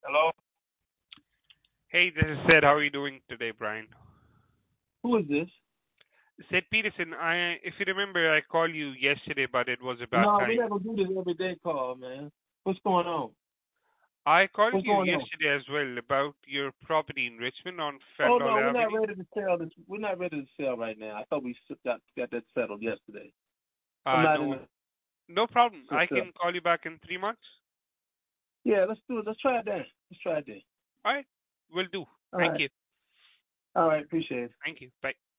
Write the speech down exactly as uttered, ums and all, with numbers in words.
Hello? Hey, this is Sid. How are you doing today, Brian? Who is this? Sid Peterson, I if you remember I called you yesterday but it was a bad No, we time. never do this everyday call, man. What's going on? I called What's you going on? yesterday as well about your property in Richmond on Oh Fendall no, we're not Avenue. ready to sell this. We're not ready to sell right now. I thought we s- got got that settled yesterday. I'm Uh not in no the no problem. to I sell. can call you back in three months. Yeah, let's do it. Let's try it then. Let's try it then. All right. Will do. All Thank right. you. All right. Appreciate it. Thank you. Bye.